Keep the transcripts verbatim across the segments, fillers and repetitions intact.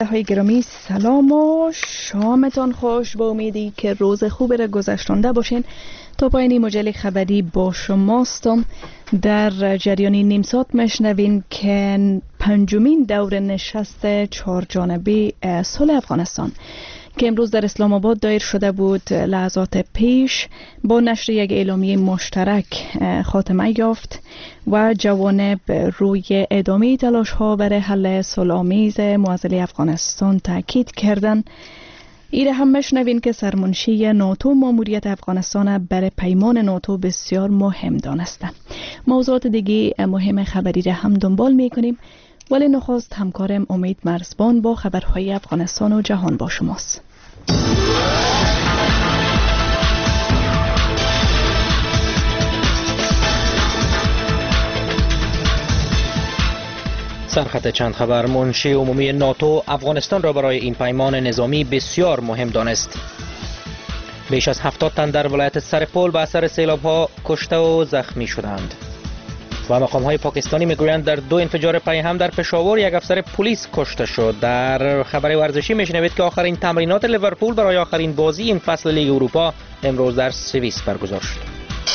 های گرامی سلام و شامتان خوش، با امیدی که روز خوبی را گذشتانده باشین. تا پایانی مجله خبری با شماستم. در جریان نیم ساعت میشنوین که پنجمین دور نشست چهار جانبه صلح افغانستان که امروز در اسلام آباد دایر شده بود لحظات پیش با نشر یک اعلامیه مشترک خاتمه یافت و جوانب روی ادامه تلاش ها برای حل صلح‌آمیز معضل افغانستان تاکید کردند. ایره هم مشنوین که سرمنشی ناتو ماموریت افغانستان برای پیمان ناتو بسیار مهم دانسته. موضوعات دیگه مهم خبری را هم دنبال میکنیم، ولی نخست همکارم امید مرزبان با خبرهای افغانستان و جهان با شماست. سرخط چند خبر. منشی عمومی ناتو افغانستان را برای این پیمان نظامی بسیار مهم دانست. بیش از هفتاد تن در ولایت سرپل به اثر سیلاب‌ها کشته و زخمی شدند. و مقام‌های پاکستانی میگویند در دو انفجار پی هم در پشاور یک افسر پلیس کشته شد. در خبر ورزشی میشنوید که آخرین تمرینات لیورپول برای آخرین بازی این فصل لیگ اروپا امروز در سوئیس برگزار شد.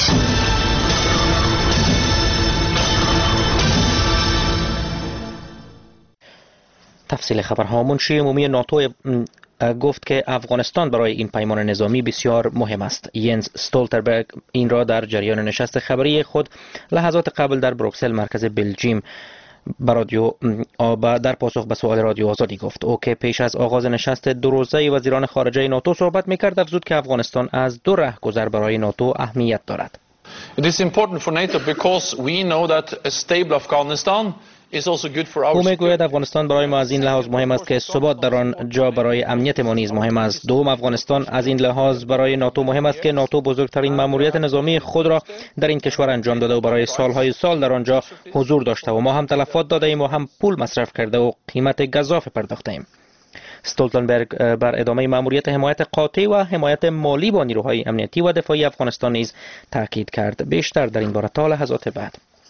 تفصیل خبرها. منشی عمومی ناتو گفت که افغانستان برای این پیمان نظامی بسیار مهم است. ینز استولتنبرگ این را در جریان نشست خبری خود لحظات قبل در بروکسل مرکز بلژیم رادیو در پاسخ به سوال رادیو آزادی گفت. او که پیش از آغاز نشست دو روزه وزیران خارجه ناتو صحبت میکرد افزود که افغانستان از دو راهگذر برای ناتو اهمیت دارد. It is important for NATO because we know that a stable Afghanistan او میگوید افغانستان برای ما از این لحاظ مهم است که ثبات در آن جا برای امنیت ما نیز مهم است. دوم، افغانستان از این لحاظ برای ناتو مهم است که ناتو بزرگترین مأموریت نظامی خود را در این کشور انجام داده و برای سالهای سال در آنجا حضور داشته و ما هم تلفات داده ایم و هم پول مصرف کرده و قیمت گزاف پرداخته ایم. استولتنبرگ بر ادامه مأموریت حمایت قاطع و حمایت مالی با نیروهای امنیتی و دفاعی افغانستان نیز تاکید کرد. بیشتر در این باره تا لحظات بعد.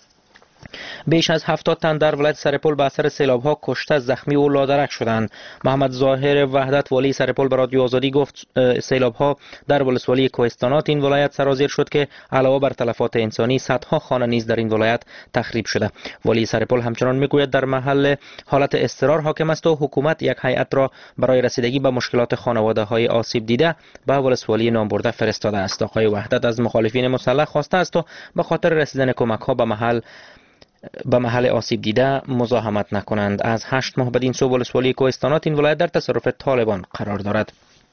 بیش از هفتاد تن در ولایت سرپل به اثر سیلاب‌ها کشته، زخمی و لادرک شدند. محمد ظاهر وحدت والی سرپل به رادیو آزادی گفت سیلاب‌ها در ولسوالی کوهستانات این ولایت سرازیر شد که علاوه بر تلفات انسانی صدها خانه نیز در این ولایت تخریب شده. والی سرپل همچنان میگوید در محل حالت اضطرار حاکم است و حکومت یک هیئت را برای رسیدگی به مشکلات خانواده‌های آسیب دیده به ولسوالی نامبرده فرستاده است. آقای وحدت از مخالفین مسلح خواسته است تا به خاطر رسیدن کمک‌ها به محل به محل آسیب دیده مزاحمت نکنند. از هشت ماه بدین سو ولسوالی کوهستانات این ولایت در تصرف طالبان قرار دارد.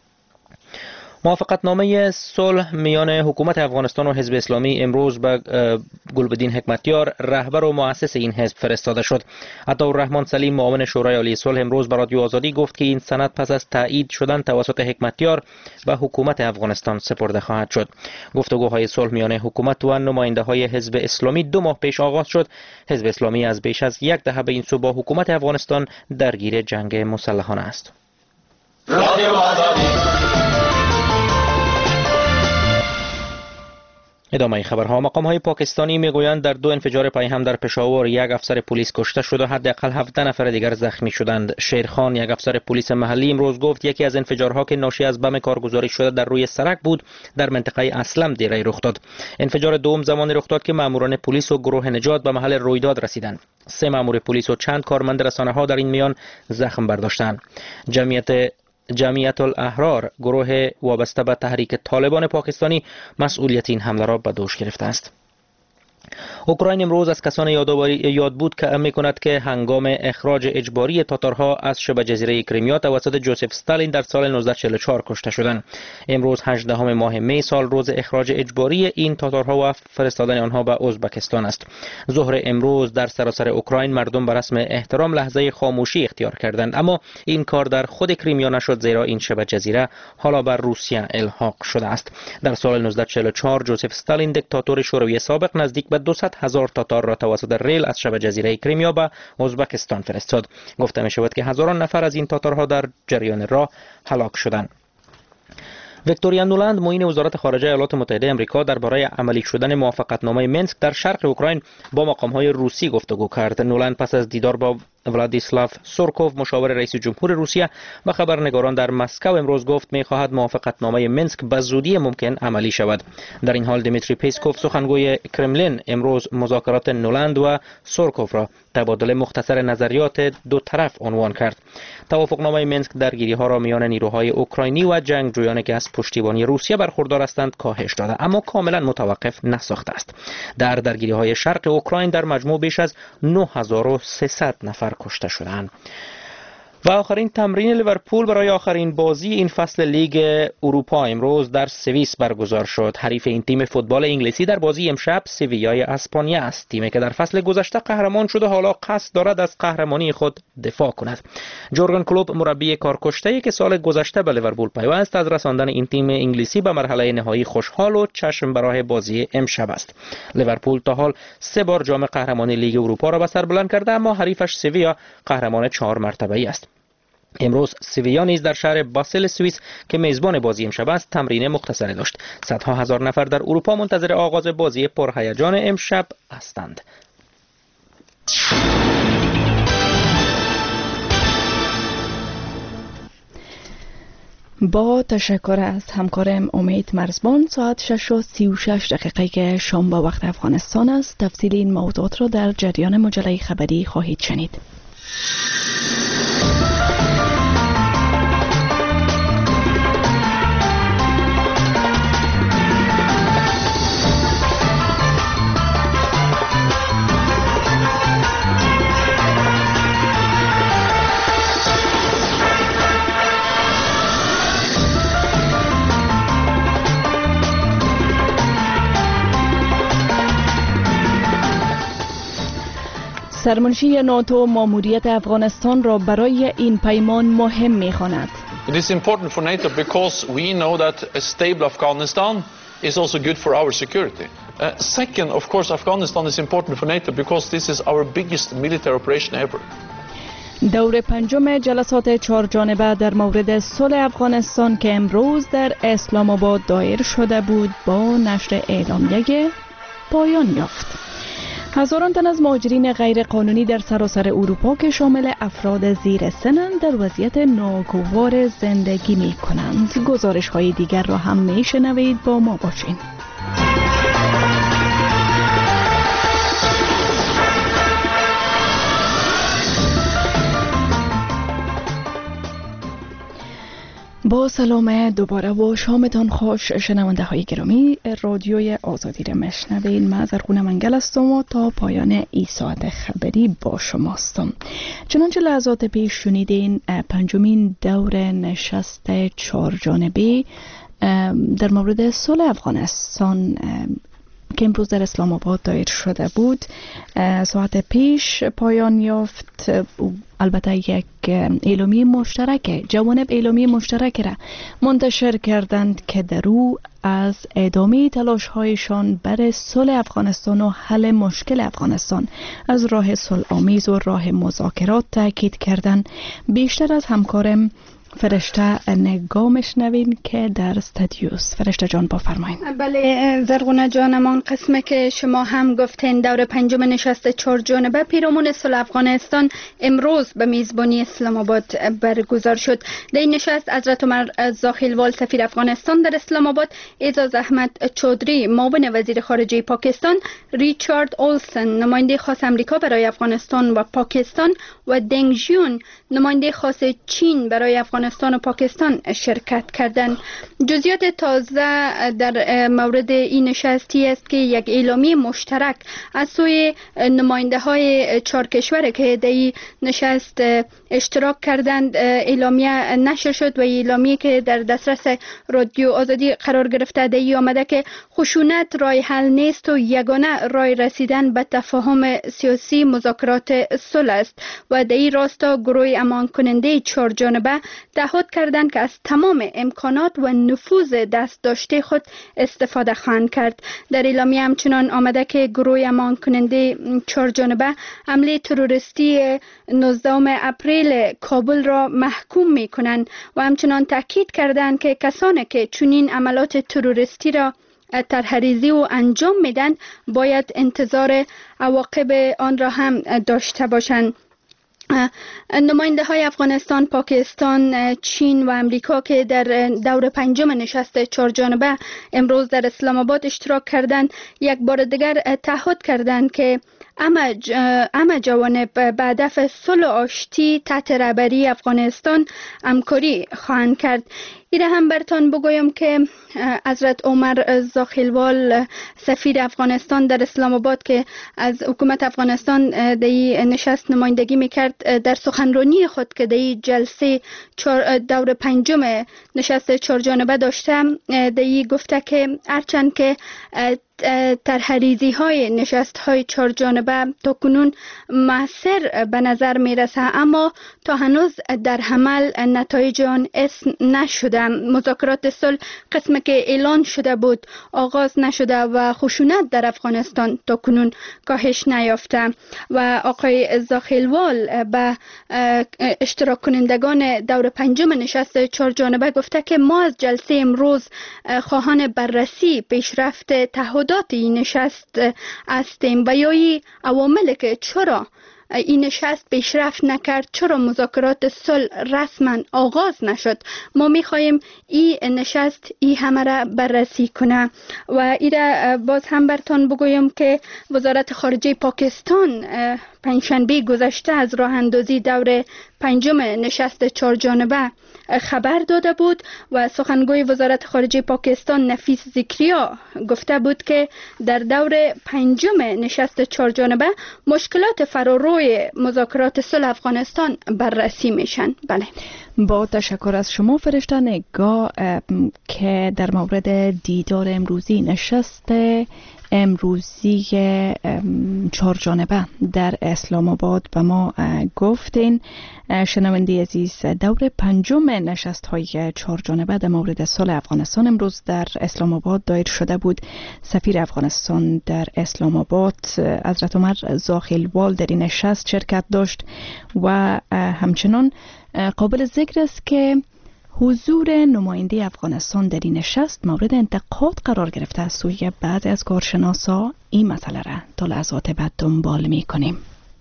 موافقتنامه صلح میان حکومت افغانستان و حزب اسلامی امروز به گلبدین حکمتیار رهبر و مؤسس این حزب فرستاده شد. عطاالرحمن سلیم معاون شورای عالی صلح امروز به رادیو آزادی گفت که این سند پس از تایید شدن توسط حکمتیار به حکومت افغانستان سپرده خواهد شد. گفتگوهای صلح میان حکومت و نماینده های حزب اسلامی دو ماه پیش آغاز شد. حزب اسلامی از بیش از یک دهه به این سو با حکومت افغانستان درگیر جنگ مسلحانه است. ادامه خبرها. مقام‌های پاکستانی میگویند در دو انفجار پی هم در پشاور یک افسر پلیس کشته شد و حداقل هفده نفر دیگر زخمی شدند. شیرخان یک افسر پلیس محلی امروز گفت یکی از انفجارها که ناشی از بم کارگزاری شده در روی سرک بود در منطقه اسلم دیره رخ داد. انفجار دوم زمانی رخ داد که ماموران پلیس و گروه نجات به محل رویداد رسیدند. سه مامور پلیس و چند کارمند رسانه‌ها در این میان زخم برداشتند. جمعیت جمعیت الاحرار، گروه وابسته به تحریک طالبان پاکستانی، مسئولیت این حمله را به دوش گرفته است. اوکراین امروز از کسان یاد بود که می‌کند که هنگام اخراج اجباری تاتارها از شبه جزیره کریمیا توسط جوزف استالین در سال نوزده چهل و چهار کشته شدند. امروز هجدهم ماه می سال روز اخراج اجباری این تاتارها و فرستادن آنها به ازبکستان است. ظهر امروز در سراسر اوکراین مردم به رسم احترام لحظه خاموشی اختیار کردند، اما این کار در خود کریمیا نشد زیرا این شبه جزیره حالا بر روسیه الحاق شده است. در سال نوزده چهل و چهار جوزف استالین دیکتاتور شوروی سابق نزدیک به دویست هزار تاتار را توسط ریل از شبه جزیره کریمیا به ازبکستان فرستاد. گفته می شود که هزاران نفر از این تاتارها در جریان راه هلاک شدند. ویکتوریا نولند معین وزارت خارجه ایالات متحده آمریکا درباره عملی شدن موافقتنامه منسک در شرق اوکراین با مقام‌های روسی گفتگو کرد. نولند پس از دیدار با ولادیسلاو سورکوف مشاور رئیس جمهور روسیه به خبرنگاران در مسکو امروز گفت می‌خواهد موافقتنامه منسک به زودی ممکن عملی شود. در این حال دیمیتری پیسکوف سخنگوی کرملین امروز مذاکرات نولند و سورکوف را تبادل مختصر نظریات دو طرف عنوان کرد. توافقنامه منسک درگیری‌ها را میان نیروهای اوکراینی و جنگجویانی که از پشتیبانی روسیه برخوردار هستند کاهش داده، اما کاملا متوقف نساخته است. در درگیری‌های شرق اوکراین در مجموع بیش از نه هزار و سیصد نفر کشته شدند. و آخرین تمرین لیورپول برای آخرین بازی این فصل لیگ اروپا امروز در سوئیس برگزار شد. حریف این تیم فوتبال انگلیسی در بازی امشب سویای اسپانیا است، تیمی که در فصل گذشته قهرمان شده حالا قصد دارد از قهرمانی خود دفاع کند. جورگن کلوپ مربی کارکشته‌ای که سال گذشته به لیورپول پیوست از رساندن این تیم انگلیسی به مرحله نهایی خوشحال و چشم برای بازی امشب است. لیورپول تا حال سه بار جام قهرمانی لیگ اروپا را به سر بلند کرده، اما حریفش سویا قهرمان چهار مرتبه‌ای است. امروز سویا نیز در شهر باسل سوئیس که میزبان بازی امشب است تمرین مختصری داشت. صدها هزار نفر در اروپا منتظر آغاز بازی پرهیجان امشب هستند. با تشکر از همکارم امید مرزبان. ساعت شش و سی و شش دقیقه که شام با وقت افغانستان است. تفصیل این موضوعات را در جریان مجله خبری خواهید شنید. سرمنشی ناتو ماموریت افغانستان را برای این پیمان مهم می‌خواند. It is important for NATO because we know that a stable Afghanistan is also good for our security. Uh, second, of course, Afghanistan is important for NATO because this is our biggest military operation ever. دور پنجم جلسات چهار جانبه در مورد صلح افغانستان که امروز در اسلام آباد دایر شده بود با نشر اعلامیه پایان یافت. هزاران تن از مهاجرین غیر قانونی در سراسر اروپا که شامل افراد زیر سنند در وضعیت ناگوار زندگی می کنند. گزارش های دیگر را هم می شنوید، با ما باشین. با سلام دوباره و شامتان خوش شنونده های گرامی. رادیوی آزادی را میشنوید. من زرغونه منگل هستم و تا پایان این ساعت خبری با شماستم. چنانچه لحظات پیش شنیدین پنجمین دور نشست چهار جانبه در مورد صلح افغانستان که امروز در اسلام آباد دایر شده بود ساعت پیش پایان یافت. البته یک اعلامیه مشترک جوانب اعلامیه مشترک را منتشر کردند که در او از ادامه تلاش هایشان برای صلح افغانستان و حل مشکل افغانستان از راه صلح آمیز و راه مذاکرات تاکید کردند. بیشتر از همکارم فرشته نگاه میشنویم که در استودیوست. فرشته جان بفرمایید. بله زرغونه جانمان، قسمه که شما هم گفتین دور پنجم نشست چهار جانبه پیرامون صلح افغانستان امروز به میزبانی اسلام آباد برگزار شد. در این نشست حضرت عمر زاخیلوال سفیر افغانستان در اسلام آباد، اعزاز احمد چودری معاون وزیر خارجه پاکستان، ریچارد اولسن نماینده خاص امریکا برای افغانستان و پاکستان و دنگ ژیون نماینده خاص چین برای افغانستان افغانستان و پاکستان شرکت کردند. جزئیات تازه در مورد این نشستی است که یک اعلامیه مشترک از سوی نماینده های چهار کشور که در این نشست اشتراک کردند اعلامیه نشر شد و اعلامیه که در دسترس رادیو آزادی قرار گرفته در این آمده که خشونت راه حل نیست و یگانه راه رسیدن به تفاهم سیاسی مذاکرات صلح است و در این راستا گروه امان کننده چهار جانبه تعهد کردند که از تمام امکانات و نفوذ دست داشته خود استفاده خواهند کرد. در اعلامیه همچنان آمده که گروه امان کننده چهار جانبه حمله تروریستی نوزدهم اپریل کابل را محکوم می کنند و همچنان تاکید کردند که کسانی که چنین عملات تروریستی را طرحریزی و انجام میدن باید انتظار عواقب آن را هم داشته باشند. نماینده های افغانستان، پاکستان، چین و امریکا که در دور پنجم نشست چهار جانبه امروز در اسلام آباد اشتراک کردند، یک بار دیگر تعهد کردند که اما جوانب به هدف صلح و آشتی تحت رهبری افغانستان همکاری خواهند کرد. ایره هم برتان بگویم که حضرت عمر زاخیلوال سفیر افغانستان در اسلام آباد که از حکومت افغانستان در این نشست نمایندگی میکرد، در سخنرانی خود که در این جلسه دور پنجم نشست چهار جانبه داشته، در این گفته که هرچند که ترحریزی های نشست های چهار جانبه تا کنون موثر به نظر می رسه، اما تا هنوز در عمل نتایج آن اسم نشده. مذاکرات صلح قسمی که اعلان شده بود آغاز نشده و خشونت در افغانستان تا کنون کاهش نیافته و آقای زاخیلوال به اشتراک کنندگان دور پنجم نشست چهار جانبه گفته که ما از جلسه امروز خواهان بررسی پیشرفت تعهدات این نشست هستیم و یا عواملی که چرا این نشست پیشرفت نکرد، چرا مذاکرات صلح رسما آغاز نشد. ما میخواهیم این نشست این همه را بررسی کنه. و ایره باز هم برتان بگویم که وزارت خارجه پاکستان پنجشنبه گذشته از راه اندازی دور پنجم نشست چهار جانبه خبر داده بود و سخنگوی وزارت خارجه پاکستان نفیس ذکریا گفته بود که در دور پنجم نشست چهار جانبه مشکلات فراروی مذاکرات صلح افغانستان بررسی میشن. بله، با تشکر از شما فرشته نگاه که در مورد دیدار امروزی نشست امروزی چهار جانبه در اسلام آباد به ما گفتین. شنونده عزیز، دور پنجم نشست های چهار جانبه در مورد صلح افغانستان امروز در اسلام آباد دایر شده بود. سفیر افغانستان در اسلام آباد حضرت عمر زاخیلوال در این نشست شرکت داشت و همچنان قابل ذکر است که حضور نماینده افغانستان در این نشست مورد انتقاد قرار گرفته از سوی بعضی از کارشناسا. این مسئله را تا لحظات بعد دنبال می کنیم.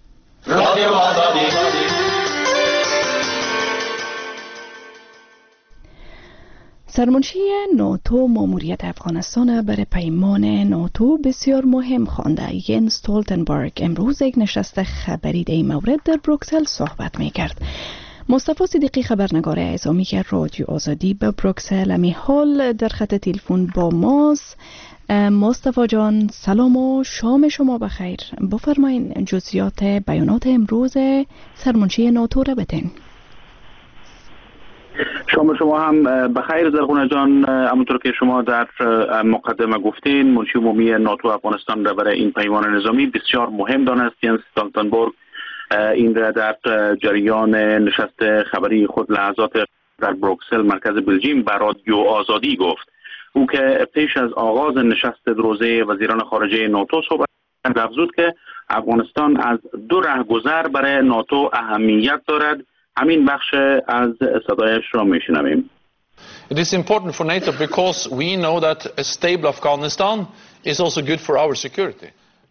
سرمنشی ناتو ماموریت افغانستان برای پیمان ناتو بسیار مهم خوانده. ینس استولتنبرگ امروز یک نشست خبری در این مورد در بروکسل صحبت می کرد. مصطفی صدیقی خبرنگار اعزامی رادیو آزادی به بروکسل امی حال در خط تلفن با ماست. مصطفی جان، سلام و شام شما بخیر. بفرمایین جزئیات بیانات امروز سرمنشی ناتو را بتین. شما شما هم بخیر زرغونه جان. همونطور که شما در مقدمه گفتین، منشی عمومی ناتو افغانستان را برای این پیمان نظامی بسیار مهم دانست. ینس استولتنبرگ این را در جریان نشست خبری خود لحظات در بروکسل مرکز بلژیم به رادیو آزادی گفت. او که پیش از آغاز نشست روزه وزیران خارجه ناتو صحبت کرد، افزود که افغانستان از دو رهگذر برای ناتو اهمیت دارد. همین بخش از صدایش را میشنویم. It is important for NATO because we know that a stable Afghanistan is also good for our security.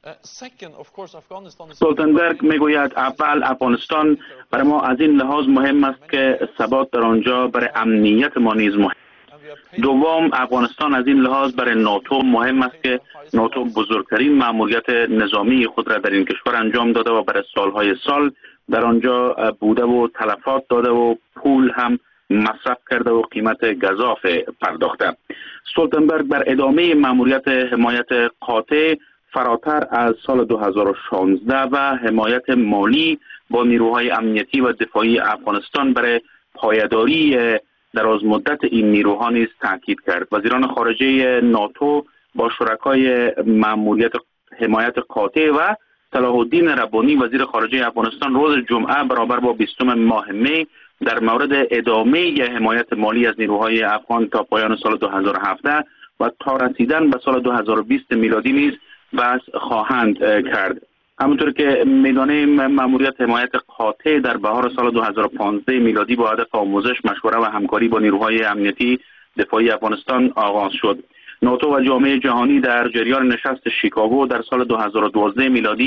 استولتنبرگ میگوید اول افغانستان برای ما از این لحاظ مهم است که ثبات در آنجا برای امنیت ما نیز مهم. دوم، افغانستان از این لحاظ برای ناتو مهم است که ناتو بزرگترین مأموریت نظامی خود را در این کشور انجام داده و برای سالهای سال در آنجا بوده و تلفات داده و پول هم مصرف کرده و قیمت گزاف پرداخته. استولتنبرگ بر ادامه مأموریت حمایت قاطع فراتر از سال دو هزار و شانزده و حمایت مالی با نیروهای امنیتی و دفاعی افغانستان برای پایداری دراز مدت این نیروها نیز تاکید کرد. وزیران خارجه ناتو با شرکای مأموریت حمایت قاطع و صلاح الدین ربانی وزیر خارجه افغانستان روز جمعه برابر با بیستم ماه می در مورد ادامه حمایت مالی از نیروهای افغان تا پایان سال دو هزار و هفده و تا رسیدن به سال دو هزار و بیست میلادی نیز بحث خواهند کرد. همونطور که میدانیم مأموریت حمایت قاطع در بهار سال دو هزار و پانزده میلادی با هدف آموزش، مشوره و همکاری با نیروهای امنیتی دفاعی افغانستان آغاز شد. ناتو و جامعه جهانی در جریان نشست شیکاگو در سال دو هزار و دوازده میلادی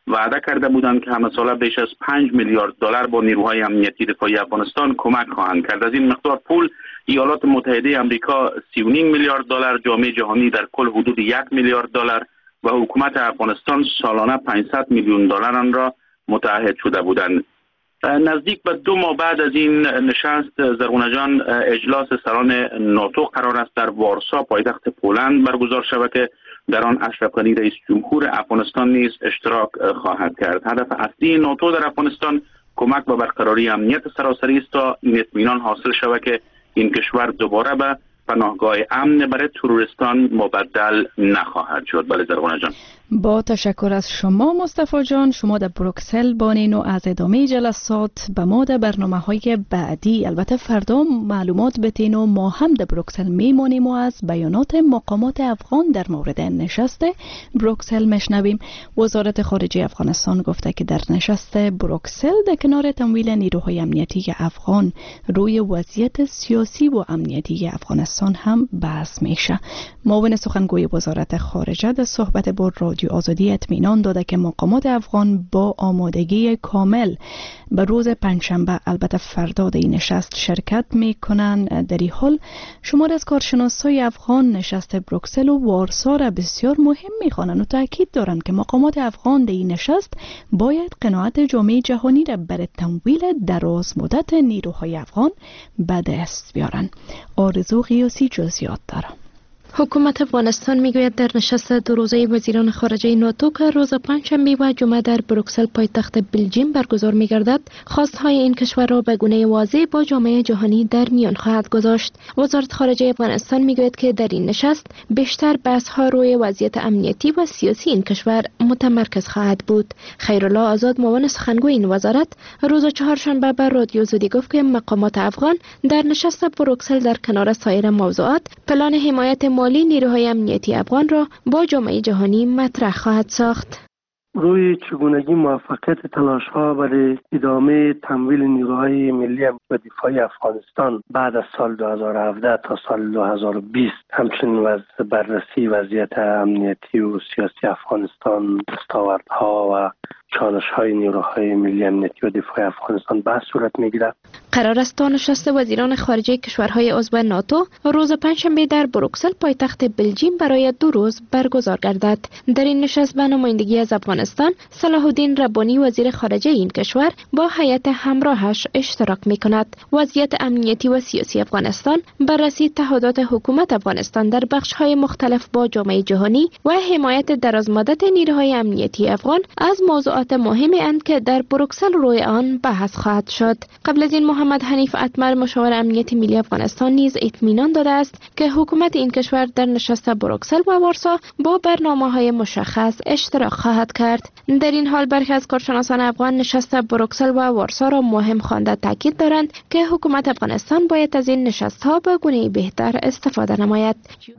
وعده کرده بودند که همه ساله بیش از پنج میلیارد دلار با نیروهای امنیتی دفاعی افغانستان کمک خواهند کرد. از این مقدار پول ایالات متحده آمریکا سی و نیم میلیارد دلار، جامعه جهانی در کل حدود یک میلیارد دلار و حکومت افغانستان سالانه پانصد میلیون دلار آن را متعهد شده بودند. نزدیک به دو ماه بعد از این نشست زرغونه جان، اجلاس سران ناتو قرار است در وارسا پایتخت پولند برگزار شود که در آن اشرف غنی رئیس جمهور افغانستان نیز اشتراک خواهد کرد. هدف اصلی ناتو در افغانستان کمک به برقراری امنیت سراسری است تا این اطمینان حاصل شود که این کشور دوباره به پناهگاه امن برای تروریستان مبدل نخواهد شد. بله زرغونه جان. با تشکر از شما مصطفی جان. شما در بروکسل بانین و از ادامه جلسات به ما در برنامه های بعدی البته فردا معلومات بتین و ما هم در بروکسل میمانیم و از بیانات مقامات افغان در مورد نشست بروکسل مشنویم. وزارت خارجه افغانستان گفته که در نشست بروکسل در کنار تمویل نیروهای امنیتی افغان روی وضعیت سیاسی و امنیتی افغانستان هم بحث میشه. معاون سخنگوی وزارت خارجه در صحبت با رادیو آزادی اطمینان داده که مقامات افغان با آمادگی کامل به روز پنجشنبه البته فردا در این نشست شرکت میکنند. در این حال شمار از کارشناسای افغان نشست بروکسل و وارسا را بسیار مهم میخوانند و تاکید دارند که مقامات افغان در این نشست باید قناعت جامعه جهانی را برای تمویل دراز مدت نیروهای افغان به دست بیارند. آرزو قیاسی جزئیات دارد. حکومت افغانستان میگوید در نشست دو روزه وزیران خارجه ناتو که روز پنجشنبه و جمعه در بروکسل پایتخت بلژیم برگزار می‌گردد، خواستهای این کشور را به گونه واضح با جامعه جهانی در میان خواهد گذاشت. وزارت خارجه افغانستان میگوید که در این نشست بیشتر بحث‌ها روی وضعیت امنیتی و سیاسی این کشور متمرکز خواهد بود. خیرالله آزاد معاون سخنگوی این وزارت روز چهارشنبه بر رادیو آزادی گفت که مقامات افغان در نشست بروکسل در کنار سایر موضوعات پلان حمایت مالی نیروهای امنیتی افغان را با جامعه جهانی مطرح خواهد ساخت. روی چگونگی موفقیت تلاش ها برای ادامه تمویل نیروهای ملی و دفاعی افغانستان بعد از سال دو هزار و هفده تا سال دو هزار و بیست، همچنین وضع بررسی وضعیت امنیتی و سیاسی افغانستان، دستاوردها و چالش های نیروهای ملی امنیتی و دفاعی افغانستان بحث صورت میگیرد. قرار است تا نشست وزیران خارجه کشورهای عضو ناتو روز پنجشنبه در بروکسل پایتخت بلژیم برای دو روز برگزار گردد. در این نشست به نمایندگی از افغانستان صلاح الدین ربانی وزیر خارجه این کشور با هیئت همراهش اشتراک میکند. وضعیت امنیتی و سیاسی افغانستان، بررسی تعهدات حکومت افغانستان در بخش‌های مختلف با جامعه جهانی و حمایت درازمدت نیروهای امنیتی افغان از موضوعات مهمی اند که در بروکسل روی آن بحث خواهد شد. قبل از این محمد حنیف اتمر مشاور امنیت ملی افغانستان نیز اطمینان داده است که حکومت این کشور در نشست بروکسل و وارسا با برنامه‌های مشخص اشتراک خواهد کرد. در این حال برخی از کارشناسان افغان نشست بروکسل و وارسا را مهم خوانده تاکید دارند که حکومت افغانستان باید از این نشست‌ها به گونه بهتر استفاده نماید.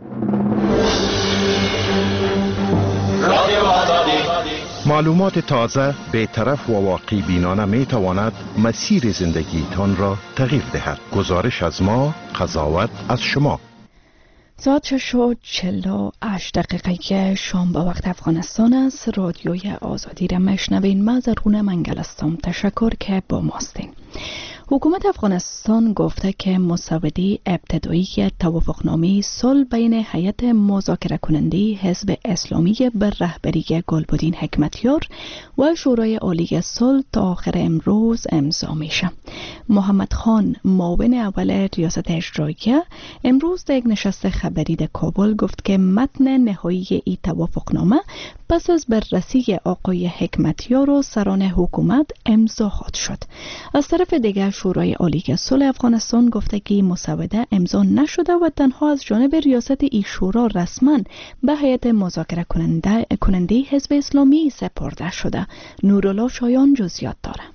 معلومات تازه، بی‌طرف و واقع بینانه می تواند مسیر زندگیتان را تغییر دهد. گزارش از ما، قضاوت از شما. ساعت شش و چهل و هشت دقیقه شام به وقت افغانستان است. رادیوی آزادی را میشنوین. من زرغونه منگل هستم. تشکر که با ماستین. حکومت افغانستان گفته که مسوده ابتدایی توافقنامه صلح بین هیئت مذاکره کننده حزب اسلامی به رهبری گلبدین حکمتیار و شورای عالی صلح تا آخر امروز امضا میشه. محمد خان معاون اول ریاست اجراییه امروز در یک نشست خبری در کابل گفت که متن نهایی این توافقنامه پس از بررسی آقای حکمتیار و سران حکومت امضا خواهد شد. از طرف دیگر شورای عالی صلح افغانستان گفته که این مسوده امضا نشده و تنها از جانب ریاست این شورا رسما به هیئت مذاکره کننده کننده حزب اسلامی سپرده شده. نورالله شایان جزئیات داره.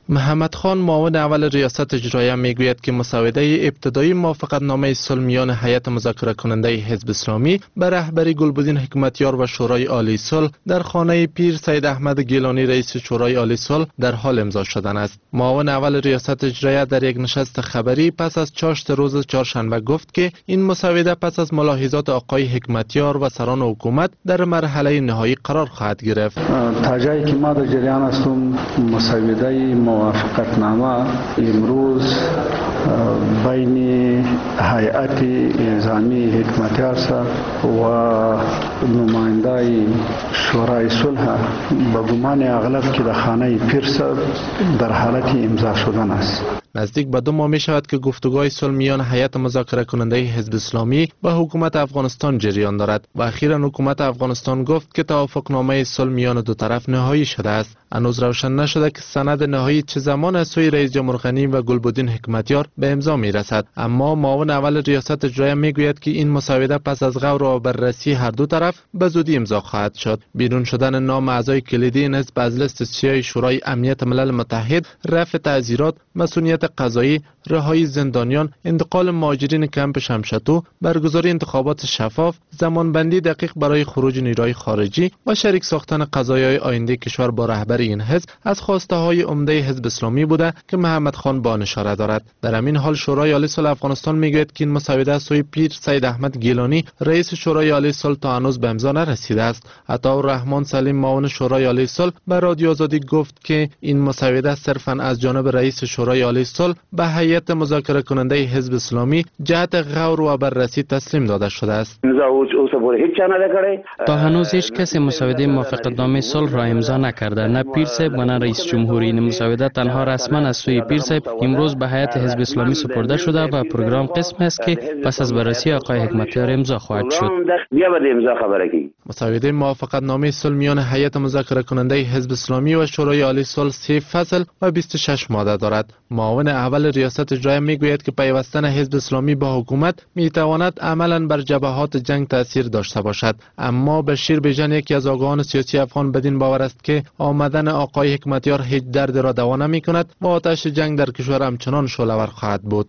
محمد خان معاون اول ریاست اجراییه میگوید که مسوده ابتدایی موافقتنامه صلح میان هیئت مذاکره کننده حزب اسلامی به رهبری گلبدین حکمتیار و شورای عالی صلح در خانه پیر سید احمد گیلانی رئیس شورای عالی صلح در حال امضا شدن است. معاون اول ریاست اجراییه در یک نشست خبری پس از چاشت روز چهارشنبه گفت که این مسوده پس از ملاحظات آقای حکمتیار و سران حکومت در مرحله نهایی قرار خواهد گرفت. تا جایی که ما در جریان هستم مسوده موافقتنامه امروز بین هیئت انتظامی حکمتیار و نماینده شورای صلح به گمان اغلب که در خانه پیر در حالت امضا شدن است. نزدیک به دو ماه می شود که گفتگوهای صلح میان هیئت مذاکره کننده حزب اسلامی و حکومت افغانستان جریان دارد و اخیراً حکومت افغانستان گفت که توافقنامه صلح میان دو طرف نهایی شده است. هنوز روشن نشده که سند نهایی چه زمان از سوی رئیس جمهور غنی و گلبدین حکمتیار به امضا می رسد، اما معاون اول ریاست اجراییه می گوید که این مسوده پس از غور و بررسی هر دو طرف به زودی امضا خواهد شد. بیرون شدن نام اعضای کلیدی این حزب از لیست سیاه شورای امنیت ملل متحد، رفع تعزیرات، مسئولیت قضایی، رهایی زندانیان، انتقال مهاجرین کمپ شمشتو، برگزاری انتخابات شفاف، زمانبندی دقیق برای خروج نیروهای خارجی و شریک ساختن قضایای آینده کشور با رهبری این حزب از خواسته های عمده حزب اسلامی بوده که محمد خان با آن اشاره دارد. در همین حال شورای عالی صلح افغانستان میگوید که این مسوده از سوی پیر سید احمد گیلانی رئیس شورای عالی صلح تا هنوز به امضا نرسیده است. عطاالرحمن سلیم معاون شورای عالی صلح به رادیو آزادی گفت که این مسوده صرفاً از جانب رئیس شورای عالی صلح به هیئت مذاکره کننده حزب اسلامی جهت غور و بررسی تسلیم داده شده است. تا هنوز هیچ کسی مسوده موافقتنامه صلح را امضا نکرده، نه پیر صاحب و نه رئیس جمهوری. این مسوده تنها رسما از سوی پیر صاحب امروز به هیئت حزب اسلامی سپرده شده و پروگرام قسم است که پس از بررسی آقای حکمتیار امضا خواهد شد. مسوده موافقتنامه صلح میان هیئت مذاکره کننده حزب اسلامی و شورای عالی صلح سه فصل و بیست و شش ماده دارد. معاون اول ریاست اجراییه میگوید که پیوستن حزب اسلامی با حکومت میتواند عملا بر جبهات جنگ تاثیر داشته باشد، اما بشیر بیژن یکی از آگاهان سیاسی افغان بدین باور است که آمدن آقای حکمتیار هیچ درد را دوا نمی‌کند و آتش جنگ در کشور همچنان شعله‌ور خواهد بود.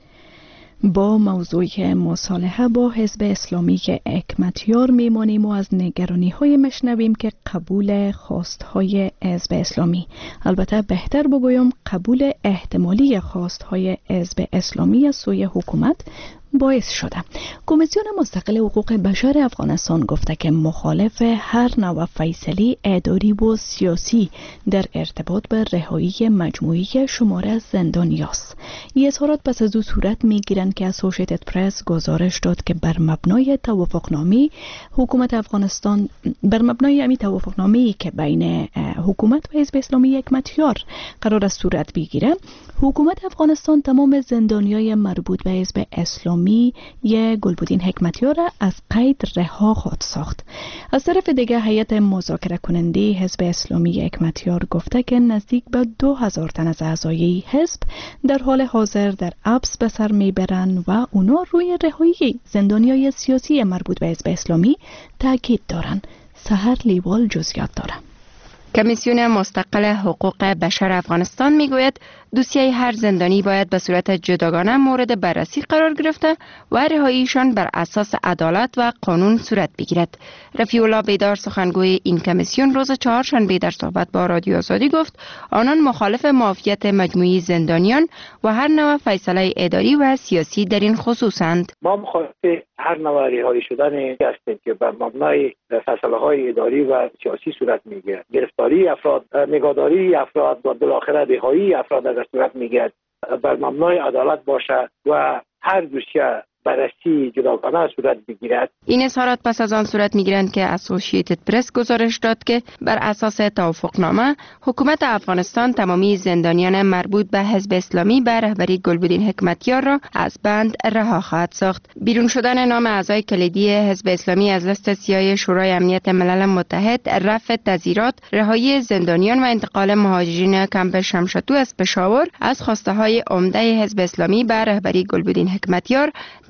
با موضوع مصالحه با حزب اسلامی که حکمتیار میمانیم و از نگرانی های مشنویم که قبول خواست های حزب اسلامی، البته بهتر بگویم قبول احتمالی خواست های حزب اسلامی از سوی حکومت باعث شده. کمیسیون مستقل حقوق بشر افغانستان گفته که مخالف هر نوع فیصله اداری و سیاسی در ارتباط به رهایی مجموعی شماره از زندانیاست. این اظهارات پس از او صورت میگیرند که اسوشیتد پرس گزارش داد که بر مبنای توافقنامه حکومت افغانستان بر مبنای امی توافقنامه‌ای که بین حکومت و حزب اسلامی حکمتیار قرار است صورت بگیره، حکومت افغانستان تمام زندانیای مربوط به حزب اسلامی یه گلبدین حکمتیار از قید رها خواهد ساخت. از طرف دیگه هیئت مذاکره کننده حزب اسلامی حکمتیار گفته که نزدیک به دو هزار تن از اعضای حزب در حال حاضر در حبس به سر میبرند و اونا روی رهایی زندانیای سیاسی مربوط به حزب اسلامی تاکید دارند. سحر لیوال جزئیات داره. کمیسیون مستقل حقوق بشر افغانستان میگوید دوسیه هر زندانی باید به صورت جداگانه مورد بررسی قرار گرفته و رهاییشان بر اساس عدالت و قانون صورت بگیرد. رفیع الله بیدار سخنگوی این کمیسیون روز چهارشنبه در صحبت با رادیو آزادی گفت آنان مخالف معافیت مجموعی زندانیان و هر نوع فیصله اداری و سیاسی در این خصوصند. ما مخالف هر نوع رهایی شدن هستیم که بر مبنای فیصله های اداری و سیاسی صورت میگیرد. گرفتاری افراد، نگهداری افراد و بالاخره رهایی افراد در صورت میگیرد بر مبنای عدالت باشه و هر دوسیه بررسی جداگانه صورت بگیرد. این اظهارات پس از آن صورت میگیرند که اسوشیتد پرس گزارش داد که بر اساس توافقنامه حکومت افغانستان تمامی زندانیان مربوط به حزب اسلامی به رهبری گلبدین حکمتیار را از بند رها خواهد ساخت. بیرون شدن نام اعضای کلیدی حزب اسلامی از لیست سیاه شورای امنیت ملل متحد، رفع تعزیرات، رهایی زندانیان و انتقال مهاجرین کمپ شمشتو از پشاور از خواسته های عمده حزب اسلامی به رهبری گلبدین حکمتیار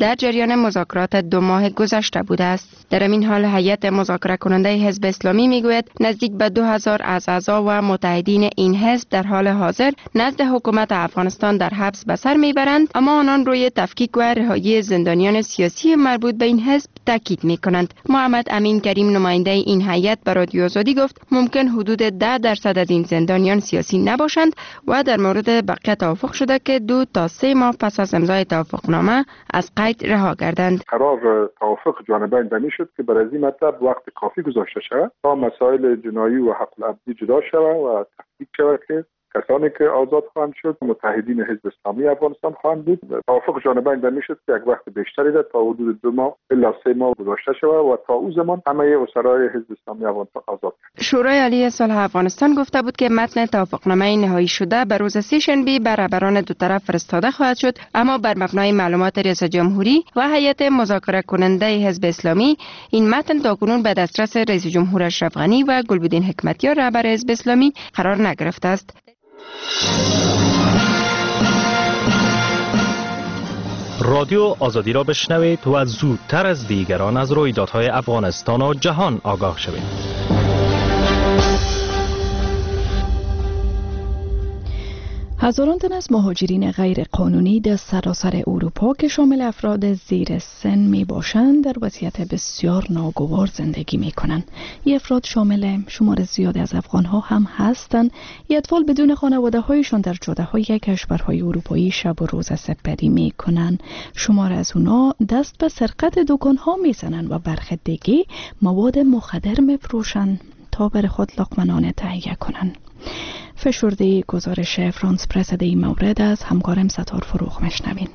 در جریان مذاکرات دو ماه گذشته بوده است. در این حال هیئت مذاکره کننده حزب اسلامی میگوید نزدیک به دو هزار از اعضا و متحدین این حزب در حال حاضر نزد حکومت افغانستان در حبس به سر میبرند، اما آنان روی تفکیک و رهایی زندانیان سیاسی مربوط به این حزب تاکید میکنند. محمد امین کریم نماینده این هیئت به رادیو آزادی گفت ممکن حدود ده درصد از این زندانیان سیاسی نباشند و در مورد بقیه توافق شده که دو تا سه ماه پس از امضای توافقنامه از قید رها گردند. قرار توافق جانبین بمی شد که برای این مطلب وقت کافی گذاشته شود تا مسائل جنایی و حق العبدی جدا شود و تفکیک شود که کسانی که آزاد خواهند شد متحدین حزب اسلامی افغانستان خواهند بود. توافق جانبین بمی شد که یک وقت بیشتری ده تا حدود دو ماه الی سه ماه گذاشته شود و تا او زمان همه اسرای حزب اسلامی افغانستان آزاد شد. شورای عالی صلح افغانستان گفته بود که متن توافقنامه نهایی شده به روز سه شنبه به رهبران دو طرف فرستاده خواهد شد، اما بر مبنای معلومات ریاست جمهوری و هیئت مذاکره کننده حزب اسلامی این متن تاکنون به دسترس رئیس جمهور اشرف غنی و گلبدین حکمتیار رهبر حزب اسلامی قرار نگرفته است. رادیو آزادی را بشنوید و زودتر از دیگران از رویدادهای افغانستان و جهان آگاه شوید. هزاران تن از مهاجرین غیر قانونی در سراسر اروپا که شامل افراد زیر سن می باشند در وضعیت بسیار ناگوار زندگی می کنند. این افراد شامل شمار زیادی از افغان ها هم هستند. این اطفال بدون خانواده هایشان در جاده های کشورهای اروپایی شب و روز سپری می کنند. شمار از اونا دست به سرقت دکان ها می زنند و برخی دیگه مواد مخدر می فروشند تا بر خود لقمه تهیه کنند. فشرده گزارش فرانس پرس در این مورد از همکارم ستار فروغ مشنوین.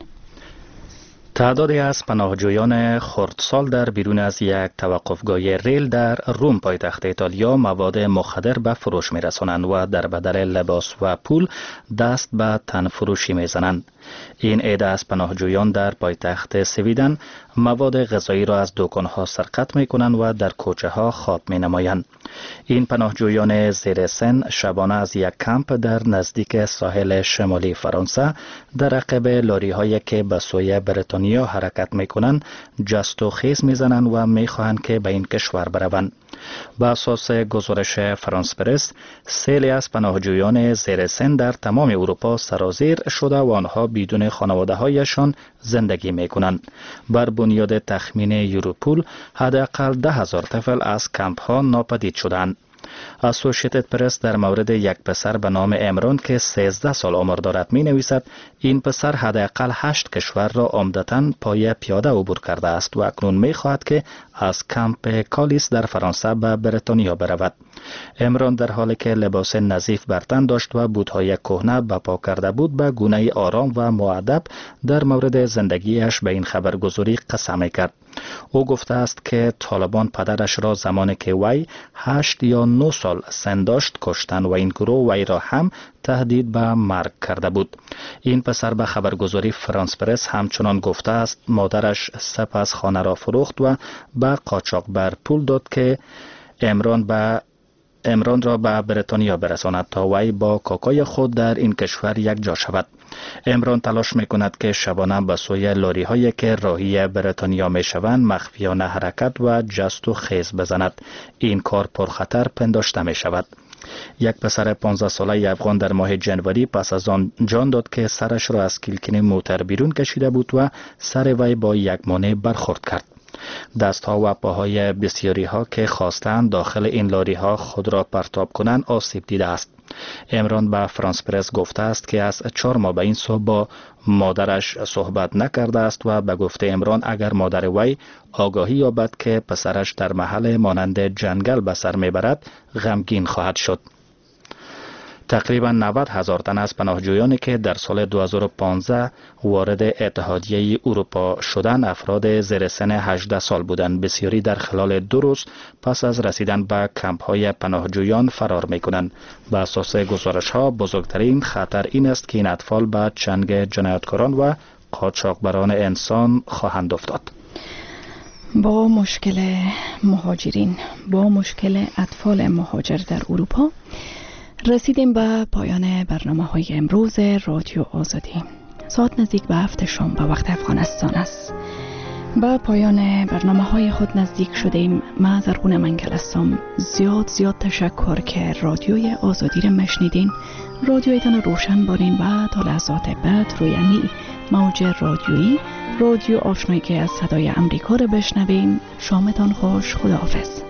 تعدادی از پناهجویان خردسال در بیرون از یک توقفگاه ریل در روم پایتخت ایتالیا مواد مخدر به فروش می رسانند و در بدل لباس و پول دست به تن فروشی می زنند. این عده از پناهجویان در پایتخت سویدن مواد غذایی را از دکانها سرقت می کنند و در کوچه ها خواب می نمایند. این پناهجویان زیر سن شبانه از یک کمپ در نزدیک ساحل شمالی فرانسه در عقب لاری هایی که به سوی بریتانیا حرکت می کنند جست و خیز می زنند و می خواهند که به این کشور بروند. به اساس گزارش فرانس پرس، سیلی از پناهجویان زیر سن در تمام اروپا سرازیر شده و آنها بدون خانواده هایشان زندگی می کنند. بر بنیاد تخمین یوروپول حداقل ده هزار طفل از کمپ ها ناپدید شدند. اسوشیتد پرس در مورد یک پسر به نام امران که سیزده سال عمر دارد می نویسد این پسر حداقل هشت کشور را عمدتاً پای پیاده عبور کرده است و اکنون می خواهد که از کمپ کالیس در فرانسه به بریتانیا برود. امران در حالی که لباس نظیف بر تن داشت و بوت‌های کهنه بپا کرده بود به گونه آرام و مؤدب در مورد زندگیش به این خبرگزاری قسم کرد. او گفته است که طالبان پدرش را زمانی که وی هشت یا نه سال سن داشت کشتن و این گروه وی را هم تهدید به مرگ کرده بود. این پسر به خبرگزاری فرانس پرس همچنان گفته است مادرش سپس خانه را فروخت و به قاچاقبر پول داد که امران به امران را به بریتانیا برساند تا وی با کاکای خود در این کشور یک جا شود. امران تلاش می کند که شبانه به سوی لاری هایی که راهی بریتانیا می شوند مخفیانه حرکت و جست و خیز بزند. این کار پرخطر پنداشته می شود. یک پسر پانزده ساله افغان در ماه جنوری پس از آن جان داد که سرش را از کلکین موتر بیرون کشیده بود و سر وی با یک مانع برخورد کرد. دستها و پاهای بسیاری ها که خواستند داخل این لاری ها خود را پرتاب کنند آسیب دیده است. امران به فرانس پرس گفته است که از چهار ماه به این سو با مادرش صحبت نکرده است و به گفته امران اگر مادر وی آگاهی یابد که پسرش در محل مانند جنگل به سر میبرد غمگین خواهد شد. تقریبا نود هزار تن از پناهجویانی که در سال دو هزار و پانزده وارد اتحادیه اروپا شدند افراد زیر سن هجده سال بودند. بسیاری در خلال دو روز پس از رسیدن به کمپ های پناهجویان فرار می کنند. به اساس گزارش ها بزرگترین خطر این است که این اطفال به چنگ جنایتکاران و قاچاقبران انسان خواهند افتاد. با مشکل مهاجرین، با مشکل اطفال مهاجر در اروپا رسیدیم به پایان برنامه های امروز رادیو آزادی. ساعت نزدیک به هفت شام به وقت افغانستان است. به پایان برنامه های خود نزدیک شدیم. من زرغون منگل هستم. زیاد زیاد تشکر که رادیوی آزادی را مشنیدین. رادیویتان روشن بارین و تا لحظات بعد روی امی موج رادیویی رادیو آشنایی که از صدای امریکا را بشنوین. شامتان خوش. خداحافظ.